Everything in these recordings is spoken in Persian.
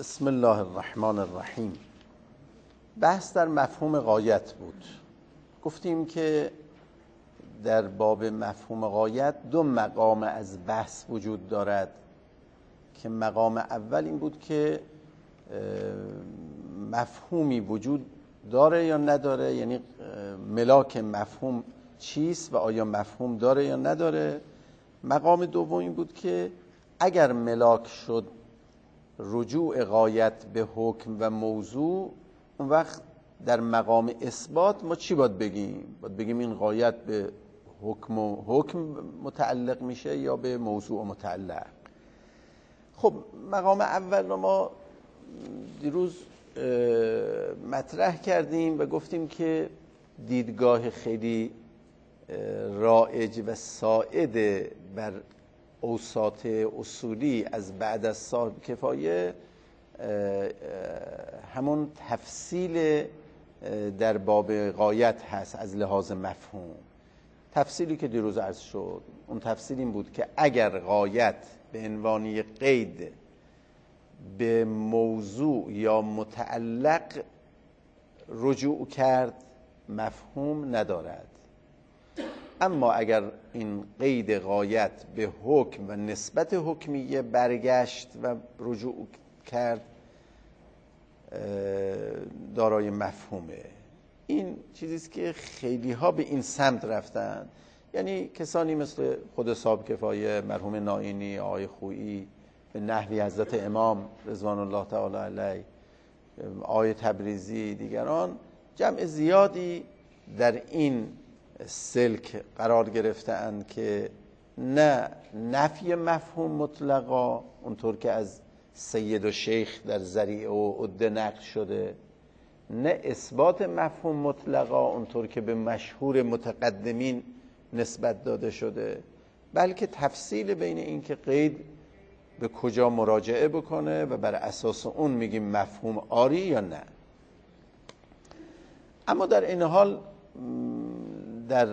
بسم الله الرحمن الرحیم. بحث در مفهوم غایت بود. گفتیم که در باب مفهوم غایت دو مقام از بحث وجود دارد که مقام اول این بود که مفهومی وجود داره یا نداره، یعنی ملاک مفهوم چیست و آیا مفهوم داره یا نداره. مقام دوم این بود که اگر ملاک شد رجوع غایت به حکم و موضوع، اون وقت در مقام اثبات ما چی باید بگیم؟ باید بگیم این غایت به حکم متعلق میشه یا به موضوع متعلق. خب مقام اول رو ما دیروز مطرح کردیم و گفتیم که دیدگاه خیلی رایج و سائد بر اوساط اصولی از بعد از صاحب کفایه همون تفصیل در باب غایت هست از لحاظ مفهوم. تفصیلی که دیروز عرض شد اون تفصیل این بود که اگر غایت به عنوان قید به موضوع یا متعلق رجوع کرد مفهوم ندارد، اما اگر این قید غایت به حکم و نسبت حکمیه برگشت و رجوع کرد دارای مفهومه. این چیزیست که خیلی ها به این سمت رفتن، یعنی کسانی مثل خود صاحب کفایه، مرحوم نائینی، آقای خویی، به نحوی حضرت امام رضوان الله تعالی علیه، آقای تبریزی، دیگران، جمع زیادی در این سلک قرار گرفته‌اند که نه نفی مفهوم مطلقا اونطور که از سید و شیخ در ذریعه و عده نقل شده، نه اثبات مفهوم مطلقا اونطور که به مشهور متقدمین نسبت داده شده، بلکه تفصیل بین این که قید به کجا مراجعه بکنه و بر اساس اون میگیم مفهوم آری یا نه. اما در این حال در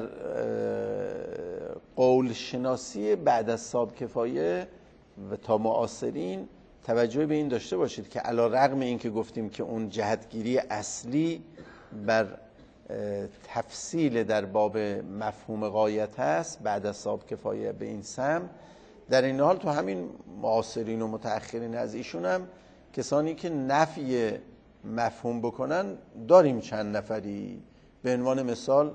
قول شناسی بعد از صاحب کفایه و تا معاصرین توجه به این داشته باشید که علی رغم این که گفتیم که اون جهتگیری اصلی بر تفصیل در باب مفهوم غایت هست بعد از صاحب کفایه به این سمت، در این حال تو همین معاصرین و متأخرین از ایشون هم کسانی که نفی مفهوم بکنن داریم چند نفری. به عنوان مثال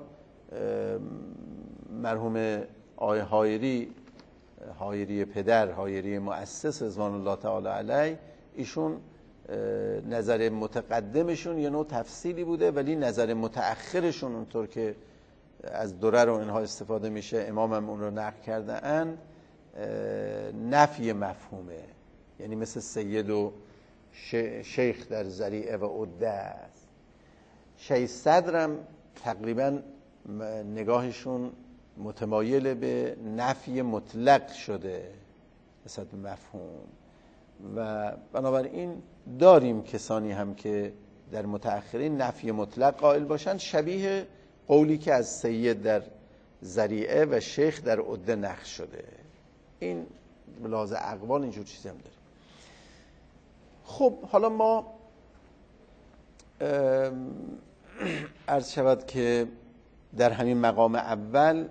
مرحوم آقای حایری پدر، حایری مؤسس رضوان الله تعالی علیه، ایشون نظر متقدمشون یه نوع تفصیلی بوده، ولی نظر متأخرشون اونطور که از درر و اینها استفاده میشه، امام هم اون رو نقل کرده اند، نفی مفهومه، یعنی مثل سید و شیخ در ذریعه و عده است. شیخ صدرم تقریبا نگاهشون متمایل به نفی مطلق شده نسبت به مفهوم، و بنابراین داریم کسانی هم که در متأخرین نفی مطلق قائل باشند، شبیه قولی که از سید در ذریعه و شیخ در عده نقل شده. این بلاز اقوال اینجور چیزی هم داریم. خب حالا ما عرض شود که در همین مقام اول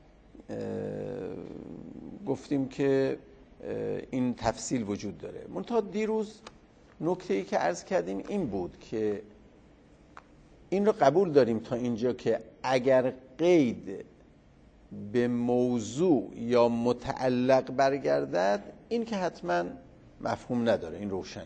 گفتیم که این تفصیل وجود داره. منتها دیروز نکته‌ای که عرض کردیم این بود که این رو قبول داریم تا اینجا که اگر قید به موضوع یا متعلق برگردد این که حتما مفهوم نداره، این روشنه.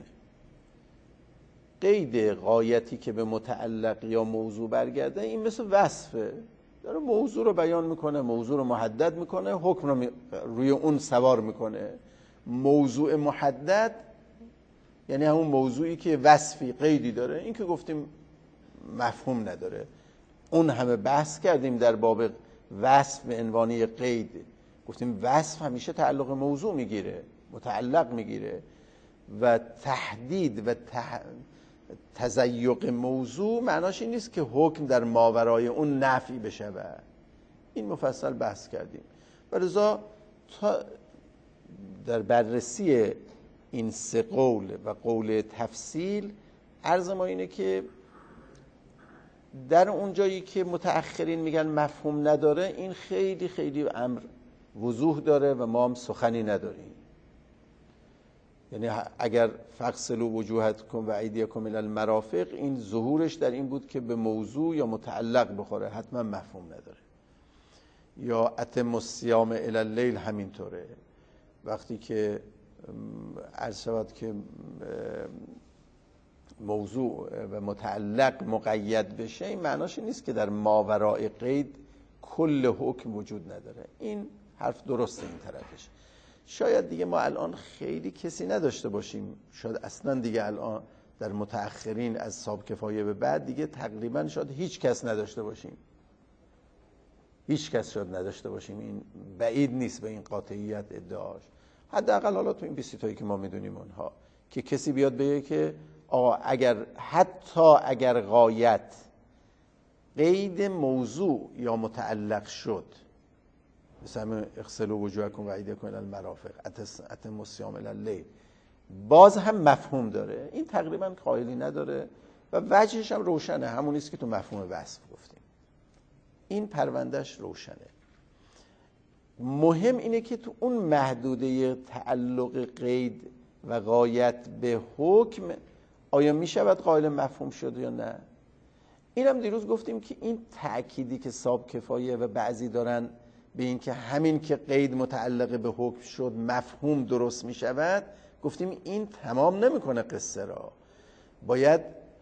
قید غایتی که به متعلق یا موضوع برگرده این مثل وصفه، داره موضوع رو بیان میکنه، موضوع رو محدد میکنه، حکم رو روی اون سوار میکنه. موضوع محدد یعنی همون موضوعی که وصفی قیدی داره، این که گفتیم مفهوم نداره. اون همه بحث کردیم در باب وصف به عنوان قید، گفتیم وصف همیشه تعلق موضوع میگیره، متعلق میگیره، و تحدید و تضیق موضوع معناش این نیست که حکم در ماورای اون نفی بشه. این مفصل بحث کردیم و لذا تا در بررسی این سه قول و قول تفصیل، عرض ما اینه که در اون جایی که متأخرین میگن مفهوم نداره، این خیلی خیلی امر وضوح داره و ما هم سخنی نداریم. یعنی اگر فغسلوا وجوهکم و ایدیکم الی المرافق، این ظهورش در این بود که به موضوع یا متعلق بخوره، حتما مفهوم نداره. یا اتم الصیام الی اللیل همینطوره. وقتی که عرض شود که موضوع و متعلق مقید بشه، این معناش نیست که در ماوراء قید کل حکم وجود نداره. این حرف درسته این طرفش. شاید دیگه ما الان خیلی کسی نداشته باشیم، شاید اصلا دیگه الان در متأخرین از صاحب کفایه به بعد دیگه تقریبا شاید هیچ کس نداشته باشیم، هیچ کس شاید نداشته باشیم. این بعید نیست به این قاطعیت ادعاش. حداقل حالا تو این 20 تایی که ما میدونیم اونها، که کسی بیاد بگه که آقا اگر غایت قید موضوع یا متعلق شد، مثلا اغسلوا وجوهکم و ایدیکم الی المرافق، اتموا الصیام الی اللیل، باز هم مفهوم داره، این تقریبا قائلی نداره و وجهش هم روشنه، همون است که تو مفهوم وصف گفتیم. این پروندهش روشنه. مهم اینه که تو اون محدوده تعلق قید و غایت به حکم آیا می شود قائل مفهوم شد یا نه. اینم دیروز گفتیم که این تأکیدی که صاحب کفایه و بعضی دارن به این که همین که قید متعلق به حکم شد مفهوم درست می شود، گفتیم این تمام نمیکنه قصه را. باید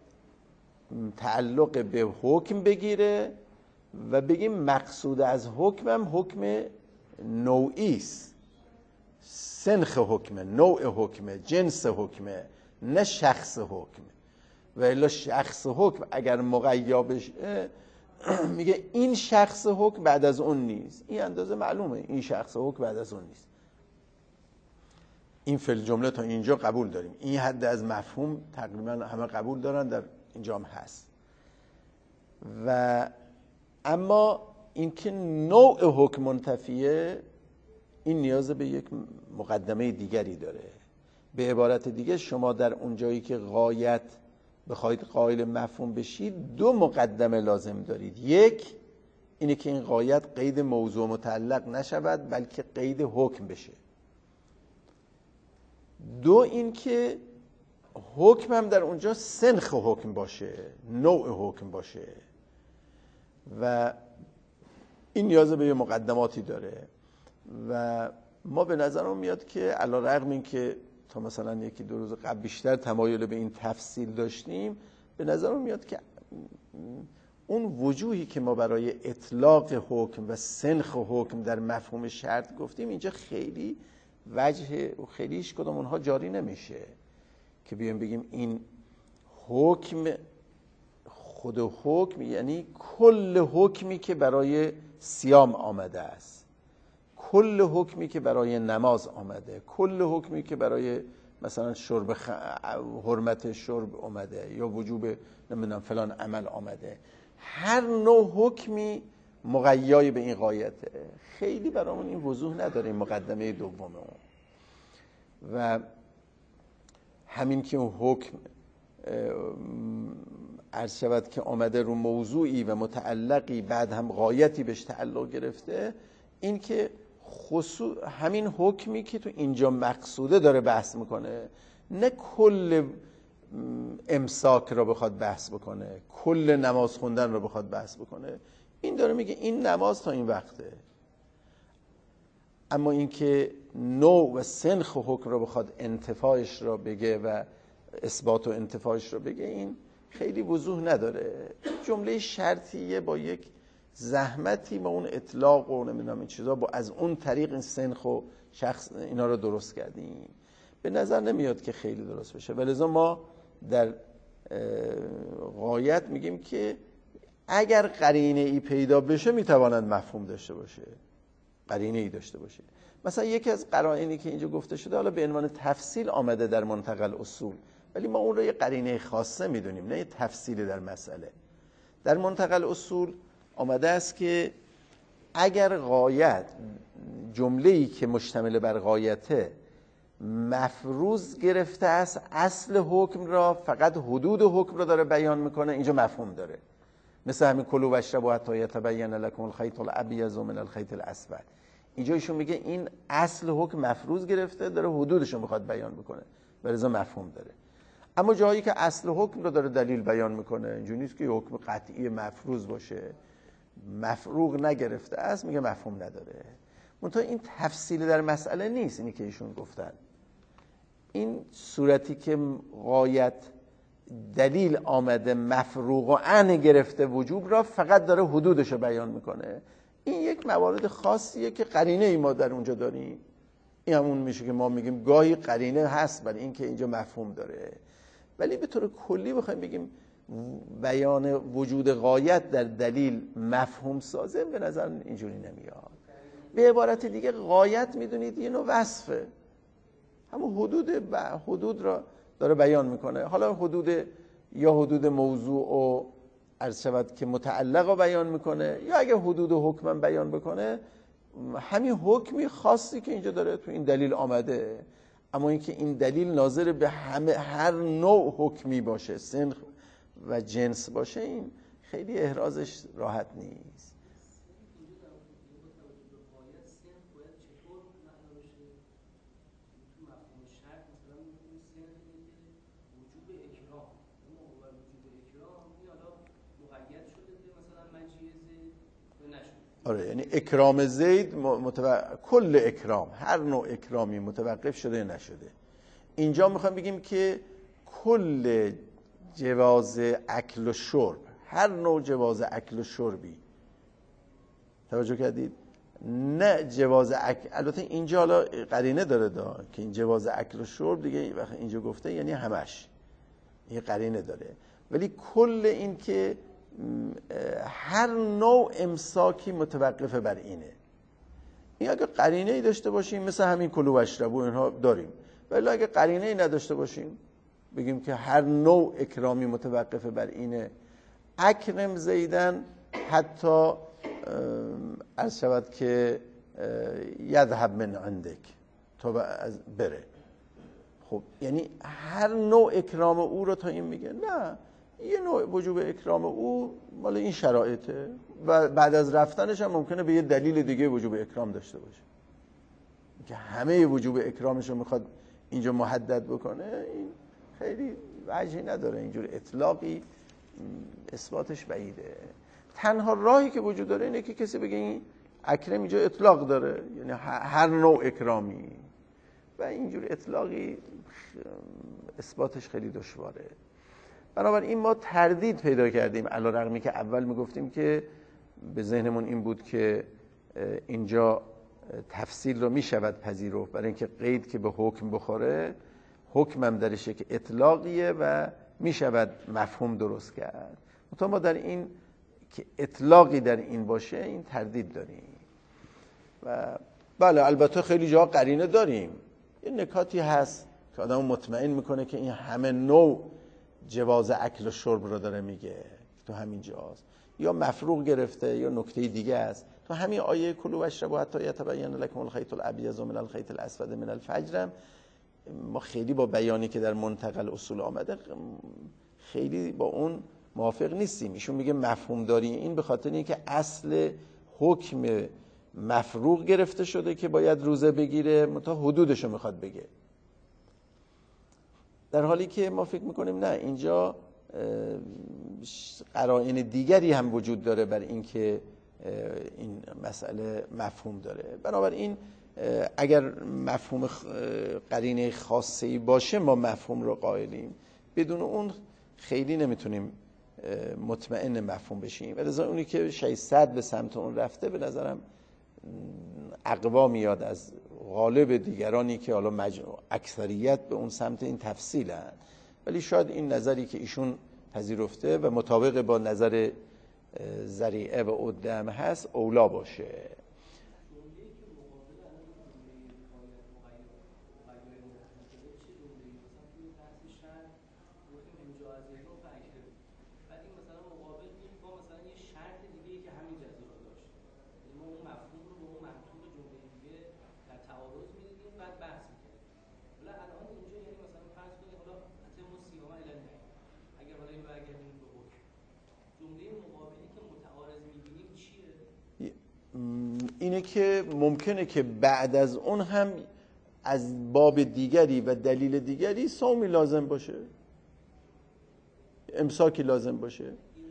تعلق به حکم بگیره و بگیم مقصود از حکمم حکم نوعی است، سنخ حکمه، نوع حکمه، جنس حکمه، نه شخص حکمه. و الا شخص حکم اگر مقیا بشه میگه این شخص حکم بعد از اون نیست. این اندازه معلومه این شخص حکم بعد از اون نیست. این فعل جمله تا اینجا قبول داریم. این حد از مفهوم تقریبا همه قبول دارن، در اینجا هم هست. و اما اینکه نوع حکم منتفیه، این نیاز به یک مقدمه دیگری داره. به عبارت دیگه شما در اون جایی که غایت بخواید قائل مفهوم بشید، دو مقدمه لازم دارید. یک اینه که این غایت قید موضوع متعلق نشود بلکه قید حکم بشه. دو این که حکم هم در اونجا سنخ حکم باشه، نوع حکم باشه. و این نیاز به یه مقدماتی داره و ما به نظرم میاد که علی رغم این که تا مثلا یکی دو روز قبل بیشتر تمایل به این تفصیل داشتیم، به نظرم میاد که اون وجوهی که ما برای اطلاق حکم و سنخ حکم در مفهوم شرط گفتیم، اینجا خیلی وجه و خیلیش کدام اونها جاری نمیشه که بیایم بگیم این حکم، خود حکم یعنی کل حکمی که برای صیام آمده است، کل حکمی که برای نماز آمده، کل حکمی که برای مثلا حرمت شرب آمده یا وجوب نمیدونم فلان عمل آمده، هر نوع حکمی مقیای به این غایته. خیلی برامون این وضوح نداره این مقدمه دومه. و همین که اون حکم عرض شود که آمده رو موضوعی و متعلقی، بعد هم غایتی بهش تعلق گرفته، این که همین حکمی که تو اینجا مقصوده داره بحث میکنه، نه کل امساک را بخواد بحث بکنه، کل نماز خوندن را بخواد بحث بکنه. این داره میگه این نماز تا این وقته. اما اینکه نوع و سنخ حکم را بخواد انتفاعش را بگه و اثبات و انتفاعش را بگه، این خیلی وضوح نداره. جمله شرطیه با یک زحمتی ما اون اطلاق و نمیدونم این چیزا با از اون طریق این سنخ و شخص اینا رو درست کردیم. به نظر نمیاد که خیلی درست بشه. ولذا ما در غایت میگیم که اگر قرینه ای پیدا بشه میتواند مفهوم داشته باشه، قرینه ای داشته باشه. مثلا یکی از قرائنی که اینجا گفته شده حالا به عنوان تفصیل آمده در منتقل اصول، ولی ما اون رو یه قرینه خاصه میدونیم، نه یه تفصیل در مسئله. در منتقل اصول آمده است که اگر غایت، جمله‌ای که مشتمل بر غایته، مفروض گرفته است اصل حکم را، فقط حدود حکم را داره بیان میکنه، اینجا مفهوم داره. مثل همین کلوا و اشربوا حتی یتبین لکم الخیط الابیض من الخیط الاسود. اینجا ایشون میگه این اصل حکم مفروض گرفته، داره حدودش رو میخواد بیان بکنه، برای مفهوم داره. اما جایی که اصل حکم رو داره دلیل بیان میکنه، اینجوری نیست که حکم قطعی مفروض باشه، مفروغ نگرفته است، میگه مفهوم نداره. منتها این تفصیل در مسئله نیست، اینی که ایشون گفتن. این صورتی که غایت دلیل آمده مفروغ و عن گرفته وجوب را، فقط داره حدودش رو بیان میکنه. این یک موارد خاصیه که قرینه ای ما در اونجا داریم. این همون میشه که ما میگیم گاهی قرینه هست برای این که اینجا مفهوم داره. ولی به طور کلی بخوایم بگیم بیان وجود غایت در دلیل مفهوم سازه، به نظر اینجوری نمیاد. به عبارت دیگه غایت میدونید یه نوع وصفه، همون حدود را داره بیان میکنه. حالا حدود موضوع و عرض شود که متعلق رو بیان میکنه، یا اگه حدود و حکم بیان بکنه، همین حکمی خاصی که اینجا داره تو این دلیل آمده. اما اینکه این دلیل ناظر به هر نوع حکمی باشه، سنخ و جنس باشه، این خیلی احرازش راحت نیست. آره، یعنی اکرام زید کل اکرام، هر نوع اکرامی متوقف شده نشده. اینجا میخوام بگیم که کل جواز اکل و شرب، هر نوع جواز اکل و شربی، توجه کردید؟ نه جواز اکل، البته اینجا حالا قرینه داره که این جواز اکل و شرب دیگه وقتی اینجا گفته یعنی همش، این قرینه داره. ولی کل این که هر نوع امساکی متوقفه بر اینه. این اگه قرینه ای داشته باشیم مثل همین کلوا و اشربوا اینها داریم، ولی اگه قرینه ای نداشته باشیم بگیم که هر نوع اکرامی متوقفه بر اینه، اکرم زیدن حتی عرض شود که یذهب من عندک، تا بره. خب یعنی هر نوع اکرام او رو تا این میگه نه، یه نوع وجوب اکرام او مال این شرایطه و بعد از رفتنش هم ممکنه به یه دلیل دیگه وجوب اکرام داشته باشه که همه وجوب اکرامش رو میخواد اینجا محدد بکنه. این خیلی وجهی نداره، اینجور اطلاقی اثباتش بعیده. تنها راهی که وجود داره اینه که کسی بگه این اکرم اینجا اطلاق داره، یعنی هر نوع اکرامی، و اینجور اطلاقی اثباتش خیلی دشواره. بنابراین ما تردید پیدا کردیم، علی‌رغمی که اول میگفتیم که به ذهنمون این بود که اینجا تفصیل رو میشود پذیرفت، برای اینکه قید که به حکم بخوره، حکم هم درش که اطلاقیه و میشود مفهوم درست کرد. منتها ما در این که اطلاقی در این باشه این تردید داریم. و بله البته خیلی جا قرینه داریم، یه نکاتی هست که آدم مطمئن میکنه که این همه نوع جواز اکل و شرب رو داره میگه، تو همین جاست، یا مفروغ گرفته یا نکته دیگه است. تو همین آیه کلوا و اشربوا حتی یتبین لکم الخیط الابیض من الخیط الاسود من الفجر، ما خیلی با بیانی که در منتقى الاصول آمده خیلی با اون موافق نیستیم. ایشون میگه مفهوم داری، این به خاطر اینکه اصل حکم مفروغ گرفته شده که باید روزه بگیره، منتها حدودشو میخواد بگه، در حالی که ما فکر میکنیم نه، اینجا قرائن دیگری هم وجود داره بر اینکه این مسئله مفهوم داره. بنابراین اگر مفهوم قرینه خاصی باشه ما مفهوم رو قائلیم، بدون اون خیلی نمیتونیم مطمئن مفهوم بشیم. ولذا اونی که 600 به سمت اون رفته به نظرم اقوا میاد از غالب دیگرانی که حالا اکثریت به اون سمت این تفصیل هست. ولی شاید این نظری که ایشون پذیرفته و مطابق با نظر ذریعه و قدم هست اولا باشه. که ممکنه که بعد از اون هم از باب دیگری و دلیل دیگری صومی لازم باشه، امساکی لازم باشه.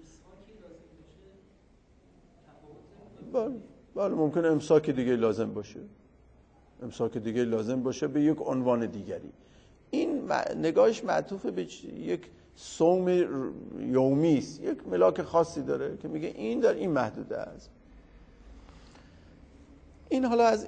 بله ممکنه امساک دیگه لازم باشه، امساک دیگه لازم باشه به یک عنوان دیگری. این نگاهش معطوف به یک صوم یومی است، یک ملاک خاصی داره که میگه این در این محدوده است. این حالا از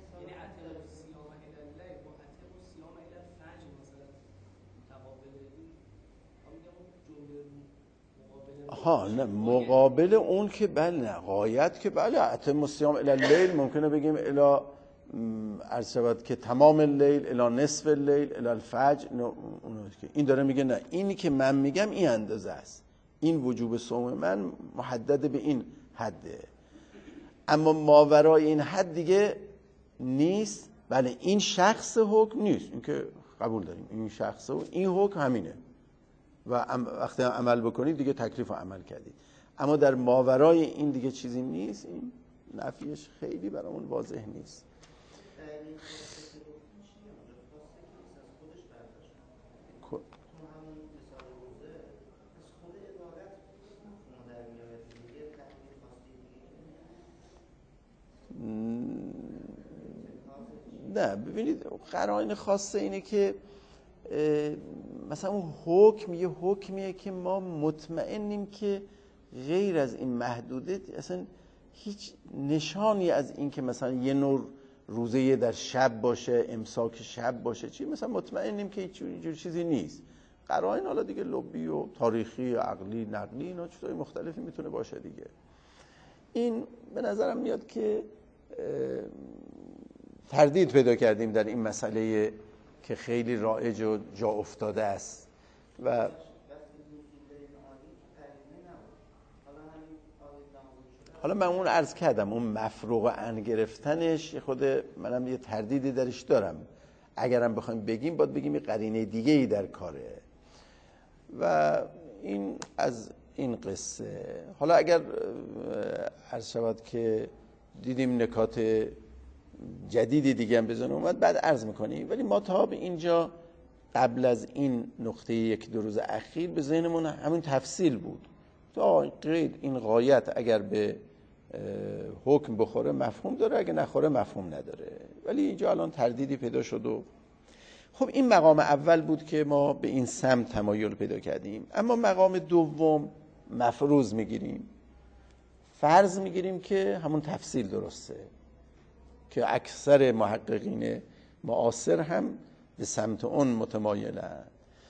نه مقابل اون که بله غایت که بله اتم الصیام الی اللیل ممکنه بگیم الی عرض شود که تمام اللیل الی نصف اللیل الی الفجر. این داره میگه نه، اینی که من میگم این اندازه است، این وجوب صوم من محدد به این حده، اما ماورای این حد دیگه نیست. بله این شخص حکم نیست، این که قبول داریم این شخص و این حکم همینه و وقتی عمل بکنید دیگه تکلیف رو عمل کردید، اما در ماورای این دیگه چیزی نیست. این نفیش خیلی برامون واضح نیست. نه ببینید قرائن خاصه اینه که مثلا اون حکم یه حکمیه که ما مطمئنیم که غیر از این محدوده اصلا هیچ نشانی از این که مثلا یه نوع روزه در شب باشه، امساک شب باشه، چی مثلا مطمئنیم که هیچ جور چیزی نیست. قرائن حالا دیگه لبی و تاریخی و عقلی نقلی اینا چیزای مختلفی میتونه باشه دیگه. این به نظرم میاد که تردید پیدا کردیم در این مسئله که خیلی رایج و جا افتاده است و حالا من اون عرض کردم اون مفروغ عن گرفتنش خود منم یه تردیدی درش دارم. اگرم بخوایم بگیم باید بگیم یه قرینه دیگه ای در کاره و این از این قصه. حالا اگر عرض شود که دیدیم نکات جدیدی دیگه هم بزنه اومد بعد عرض میکنیم، ولی ما تا به اینجا قبل از این نقطه یک دو روز اخیر به ذهنمون همین تفصیل بود تا قید این غایت اگر به حکم بخوره مفهوم داره، اگر نخوره مفهوم نداره، ولی اینجا الان تردیدی پیدا شد. و خب این مقام اول بود که ما به این سمت تمایل پیدا کردیم. اما مقام دوم مفروض میگیریم، فرض میگیریم که همون تفصیل درسته که اکثر محققین معاصر هم به سمت اون متمایلن.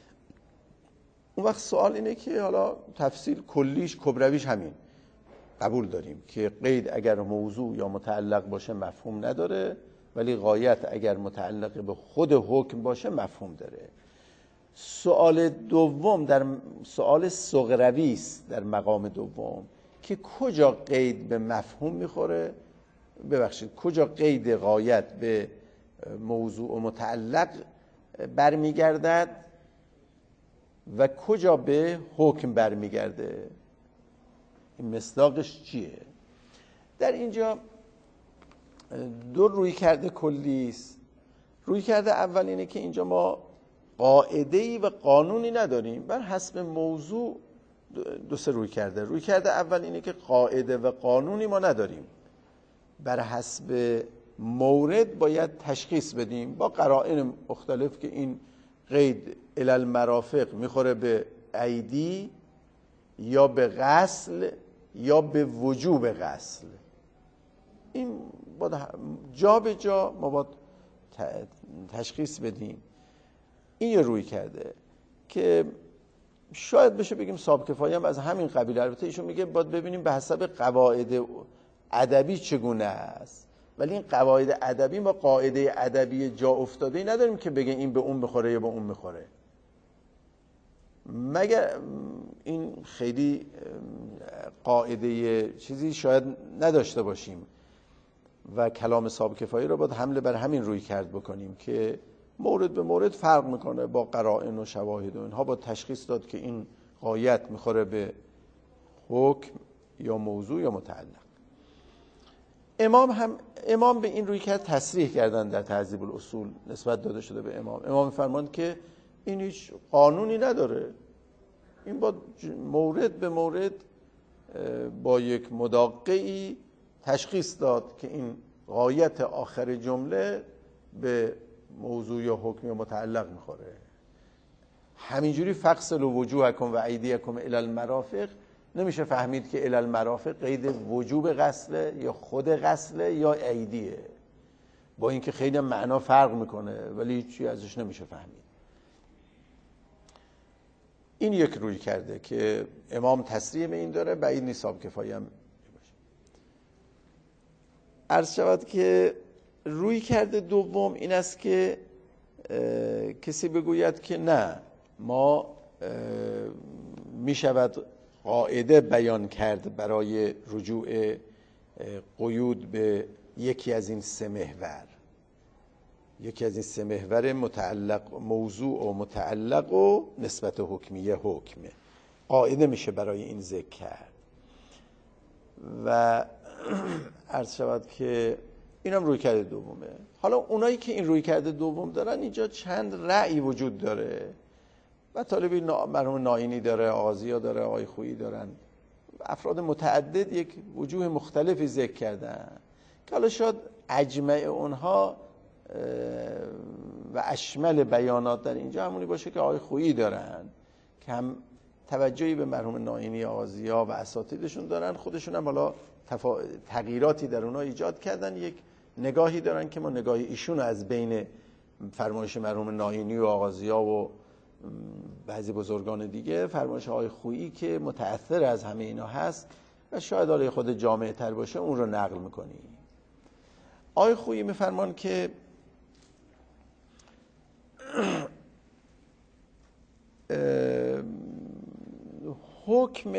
اون وقت سوال اینه که حالا تفصیل کلیش کبرویش همین قبول داریم که قید اگر موضوع یا متعلق باشه مفهوم نداره، ولی غایت اگر متعلق به خود حکم باشه مفهوم داره. سوال دوم در سوال صغروی است در مقام دوم که کجا قید به مفهوم میخوره، کجا قید غایت به موضوع و متعلق برمیگردد و کجا به حکم برمیگرده، این مصداقش چیه. در اینجا دو روی کرده کلی است. روی کرده اول اینه که اینجا ما قاعده‌ای و قانونی نداریم، بر حسب موضوع دو سه روی کرده. روی کرده اول اینه که قاعده و قانونی ما نداریم، بر حسب مورد باید تشخیص بدیم با قرائن مختلف که این قید الی المرافق میخوره به ایدی یا به غسل یا به وجوب غسل. این جا به جا ما باید تشخیص بدیم. این یه روی کرده که شاید بشه بگیم صاحب کفایه هم از همین قبیل. البته ایشون میگه باید ببینیم به حسب قواعد ادبی چگونه است، ولی این قواعد ادبی ما قاعده ادبی جا افتاده نداریم که بگه این به اون بخوره یا به اون بخوره، مگر این خیلی قاعده چیزی شاید نداشته باشیم و کلام صاحب کفایه رو باید حمله بر همین روی کرد بکنیم که مورد به مورد فرق میکنه با قرائن و شواهد و اینها، با تشخیص داد که این غایت میخوره به حکم یا موضوع یا متعلق. امام به این روی کرد تصریح کردن در تهذیب الاصول نسبت داده شده به امام می‌فرماند که این هیچ قانونی نداره، این با مورد به مورد با یک مداقعی تشخیص داد که این غایت آخر جمله به موضوع یا حکم یا متعلق میخوره. همینجوری فغسلوا وجوهکم و ایدیکم الی المرافق نمیشه فهمید که الی المرافق قید وجوب غسله یا خود غسله یا ایدیه، با اینکه خیلی معنا فرق میکنه ولی هیچی ازش نمیشه فهمید. این یک روی کرده که امام تصریح به این داره، بعید نیست کفایه هم باشه. عرض شود که روی کرده دوم این است که کسی بگوید که نه، ما می شود قاعده بیان کرد برای رجوع قیود به یکی از این سه محور متعلق موضوع و متعلق و نسبت حکمیه حکمه، قاعده میشه برای این ذکر کرد. و عرض شود که اینم روی کرده دومه. حالا اونایی که این روی کرده دوم دارن اینجا چند رأی وجود داره و طالبی مرحوم ناینی داره، آغازی‌ها داره، آقای خویی دارن، افراد متعدد یک وجوه مختلفی ذکر کردن که حالا شاید اجمع اونها و اشمل بیانات در اینجا همونی باشه که آقای خویی دارن که هم توجهی به مرحوم ناینی، آغازی‌ها و اساتیدشون دارن، خودشون هم حالا تغییراتی در اونها ایجاد کردن، یک نگاهی دارن که ما نگاه ایشون از بین فرمایش مرحوم ناینی و آغازی‌ها و بعضی بزرگان دیگه، فرمایش آقای خویی که متأثر از همه اینا هست و شاید حالا خود جامعه تر باشه اون رو نقل میکنی. آقای خویی میفرمان که حکم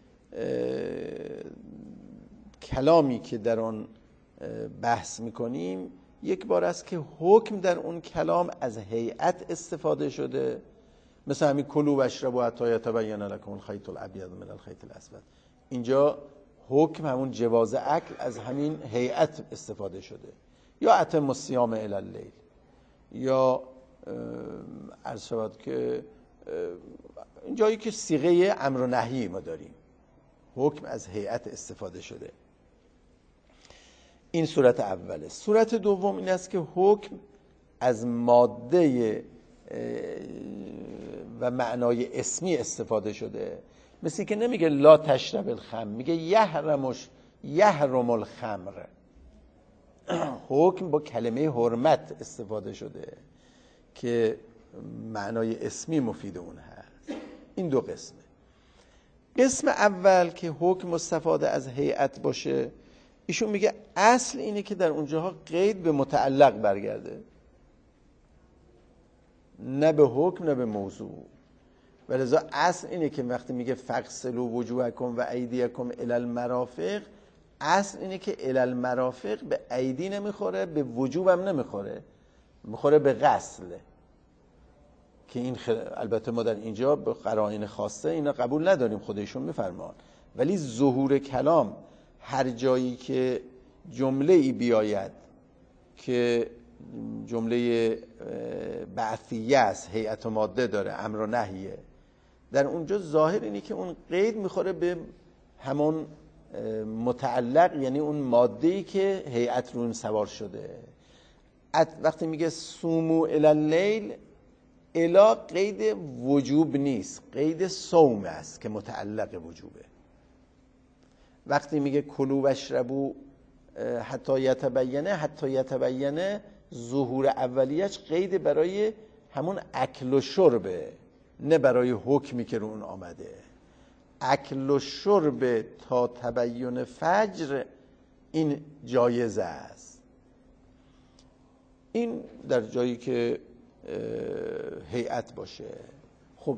کلامی که در آن بحث میکنیم یک بار است که حکم در اون کلام از هیئت استفاده شده، مثل همین کلوا و اشربوا حتی یتبین لکم الخیط الابیض من الخیط الاسود. اینجا حکم همون جواز اکل از همین هیئت استفاده شده، یا اتم الصیام الی اللیل، یا عرض شود که جایی که صیغه امر و نهی ما داریم حکم از هیئت استفاده شده. این صورت اوله. صورت دوم این است که حکم از ماده و معنای اسمی استفاده شده، مثل که نمیگه لا تشرب الخمر، میگه یحرم الخمر. حکم با کلمه حرمت استفاده شده که معنای اسمی مفید اون هست. این دو قسمه. قسم اول که حکم استفاده از هیئت باشه، ایشون میگه اصل اینه که در اونجاها قید به متعلق برگرده، نه به حکم نه به موضوع. ولذا اصل اینه که وقتی میگه فغسلوا وجوهکم و ایدیکم الی المرافق، اصل اینه که الی المرافق به ایدی نمیخوره، به وجوب هم نمیخوره، میخوره به غسل. که این البته ما در اینجا به قرائن خاصه اینا قبول نداریم، خودشون میفرمان، ولی ظهور کلام هر جایی که جمله ای بیاید که جمله بعثیه است، هیئت و ماده داره، امر و نهیه، در اونجا ظاهر اینه که اون قید میخوره به همون متعلق، یعنی اون ماده‌ای که هیئت رو اون سوار شده. وقتی میگه صوموا الی اللیل، الی قید وجوب نیست، قید صوم است که متعلق وجوبه. وقتی میگه کلوا و اشربوا حتی یتبینه، ظهور اولیش قید برای همون اکل و شربه، نه برای حکمی که رو اون آمده. اکل و شرب تا تبین فجر این جایزه است. این در جایی که هیئت باشه. خب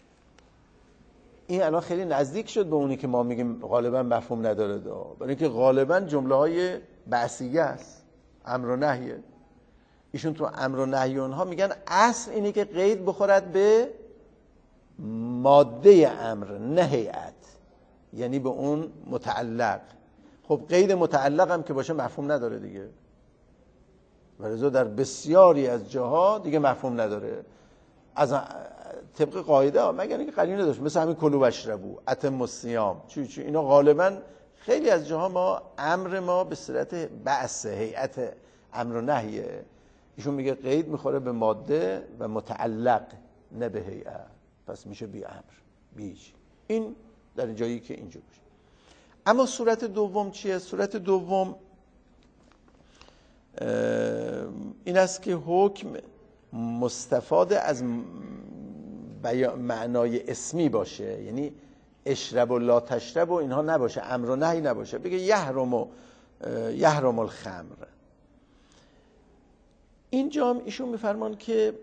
این الان خیلی نزدیک شد به اونی که ما میگیم غالبا مفهوم نداره، برای اینکه غالبا جمله های بعثیه است، امر و نهیه. ایشون تو امر و نهی اونها میگن اصل اینه که قید بخورد به ماده امر، نه هیئت، یعنی به اون متعلق. خب خب قید متعلق هم که باشه مفهوم نداره دیگه، ولذا در بسیاری از جاها دیگه مفهوم نداره از طبق قاعده، مگر اینکه قرینه داشت، مثل همین کلوا واشربوا، اتموا الصیام، چی اینا غالبا خیلی از جاها ما امر ما به صورت بعث، هیئت امر و نهیه. ایشون میگه قید میخوره به ماده و متعلق نه به هیئت، پس میشه بی امر بیش. این در جایی که اینجا باشه. اما صورت دوم چیه؟ صورت دوم این است که حکم مستفاد از معنای اسمی باشه، یعنی اشرب و لا تشرب و اینها نباشه، امر و نهی نباشه. بگه یحرم الخمر. اینجا هم ایشون میفرمان که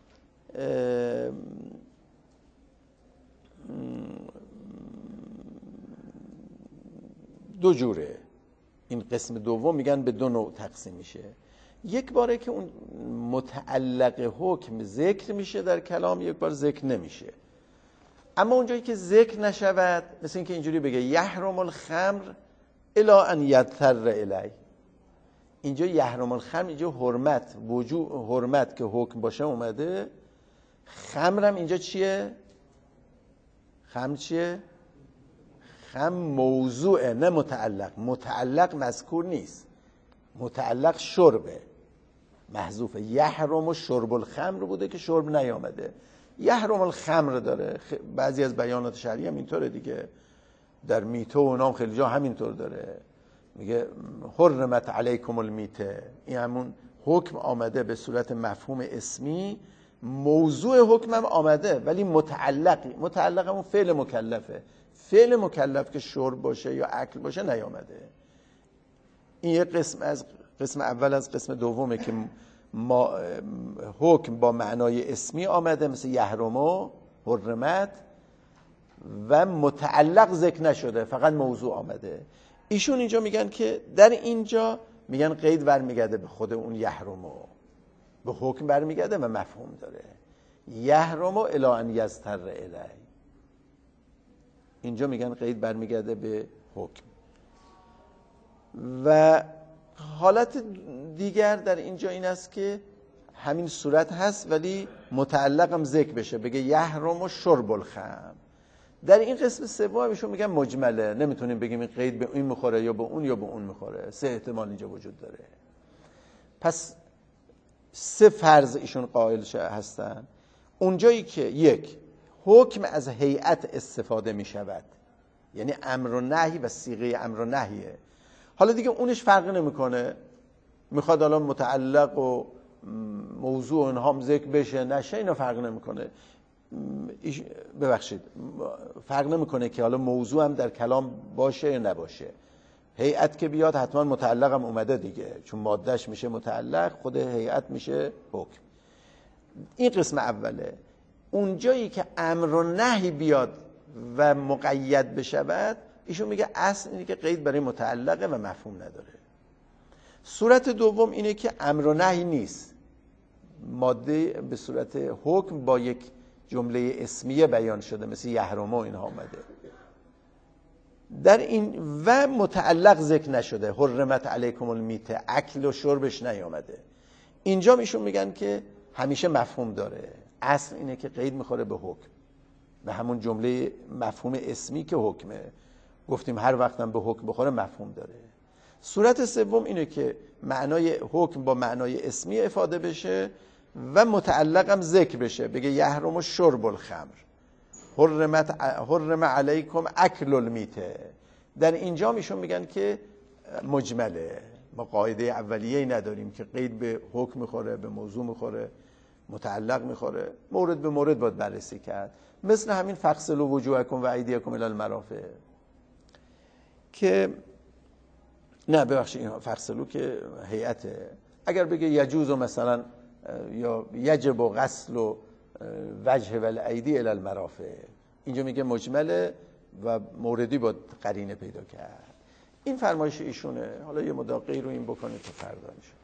دو جوره این قسم دوم، میگن به دو نوع تقسیم میشه. یک باره که اون متعلق حکم ذکر میشه در کلام، یک بار ذکر نمیشه. اما اونجایی که ذکر نشود، مثل اینکه اینجوری بگه یحرم الخمر الی ان یضطر الی. اینجا یحرم الخمر، اینجا حرمت، حرمت که حکم باشه اومده. خمرم اینجا چیه؟ خمر چیه؟ خمر موضوعه نه متعلق. متعلق مذکور نیست، متعلق شربه، محذوفه. یحرم و شرب الخمر بوده که شرب نیامده. یحرم الخمر داره، بعضی از بیانات شرعی هم اینطوره دیگه، در میته و نام خیلی جا همینطور داره، میگه حرمت علیکم المیته. این همون حکم آمده به صورت مفهوم اسمی، موضوع حکم هم آمده ولی متعلق همون فعل مکلفه. فعل مکلف که شرب باشه یا اکل باشه نیامده. این یک قسم از قسم اول از قسم دومه که حکم با معنای اسمی آمده، مثل یحرم و حرمت، و متعلق ذکر نشده، فقط موضوع آمده. ایشون اینجا میگن که در اینجا میگن قید برمیگرده به خود اون یحرم، به حکم برمیگرده و مفهوم داره. یحرم الی ان یضطر الی، اینجا میگن قید برمیگرده به حکم. و حالت دیگر در اینجا این است که همین صورت هست ولی متعلق هم ذکر بشه، بگه یحرم و شرب الخمر. در این قسم سوم ایشون میگن مجمله، نمیتونیم بگیم این قید به این میخوره یا به اون یا به اون میخوره. سه احتمال اینجا وجود داره. پس سه فرض ایشون قائل هستن. اونجایی که یک، حکم از هیئت استفاده میشود، یعنی امر و نهی و صیغه امر و نهیه. حالا دیگه اونش فرق نمیکنه، میخواد الان متعلق و موضوع اونها هم ذکر بشه نشه، اینا فرق نمیکنه. ببخشید، فرق نمیکنه که حالا موضوع هم در کلام باشه یا نباشه. هیئت که بیاد حتما متعلق هم اومده دیگه، چون مادهش میشه متعلق، خود هیئت میشه حکم. این قسم اوله. اونجایی که امر و نهی بیاد و مقید بشود، ایشون میگه اصل اینه که قید برای متعلقه و مفهوم نداره. صورت دوم اینه که امر و نهی نیست، ماده به صورت حکم با یک جمله اسمیه بیان شده، مثل یحرم و اینها آمده در این، و متعلق ذکر نشده، حرمت علیکم المیته، اکل و شربش نیامده. اینجا ایشون میگن که همیشه مفهوم داره. اصل اینه که قید میخوره به حکم، به همون جمله مفهوم اسمی که حکمه. گفتیم هر وقتم به حکم بخوره مفهوم داره. صورت سوم اینه که معنای حکم با معنای اسمی افاده بشه و متعلق هم ذکر بشه، بگه یحرم و شرب الخمر، حرم علیکم اکل المیته. در اینجا ایشون میگن که مجمله، ما قاعده اولیه‌ای نداریم که قید به حکم میخوره، به موضوع میخوره، متعلق میخوره، مورد به مورد باید بررسی کرد. مثل همین فغسلوا وجوهکم و ایدیکم الی المرافق، که نه ببخشید این فغسلوا که هیئته. اگر بگه یجوز مثلا یا یجب و غسل و وجه و الایدی الی المرافق، اینجا میگه مجمله و موردی باید قرینه پیدا کرد. این فرمایش ایشونه. حالا یه مداقی رو این بکنید تا فردا میشه.